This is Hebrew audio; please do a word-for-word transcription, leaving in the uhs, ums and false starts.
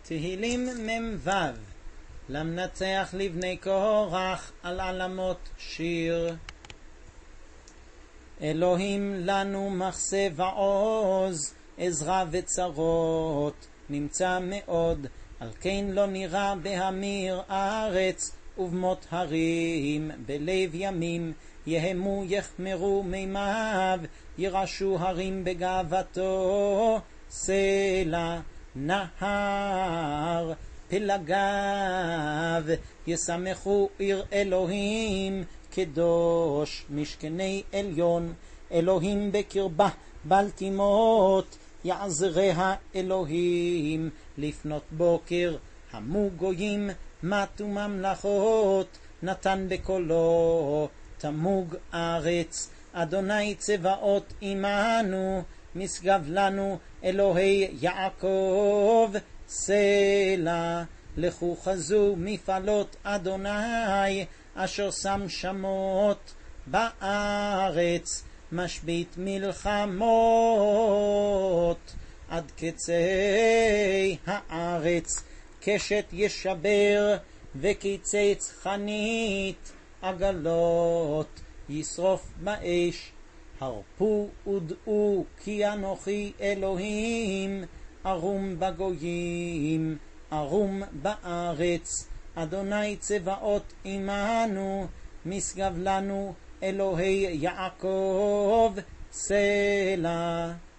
תהילים מ"ו. למנצח לבני קורח על עלמות שיר. אלוהים לנו מחסה ועוז, עזרה וצרות נמצא מאוד, על כן לא נראה בהמיר ארץ, ובמות הרים בלב ימים. יהמו יחמרו מימיו, ירשו הרים בגאוותו. סלע נהר פלגיו, ישמחו עיר אלוהים, קדוש משכני עליון. אלוהים בקרבה בל תימות, יעזריה אלוהים לפנות בוקר. המו גויים מתו ממלכות, נתן בקולו תמוג ארץ. אדוני צבאות עמנו, משגב לנו אלוהי יעקב. סלע לכו חזו מפעלות אדוני, אשר שם שמות בארץ, משבית מלחמות עד קצי הארץ. קשת ישבר וקיצץ חנית, עגלות ישרוף באש. הרפו ודעו כי אנוכי אלוהים, ערום בגויים ערום בארץ. אדוני צבאות עמנו, משגב לנו אלוהי יעקב. סלע.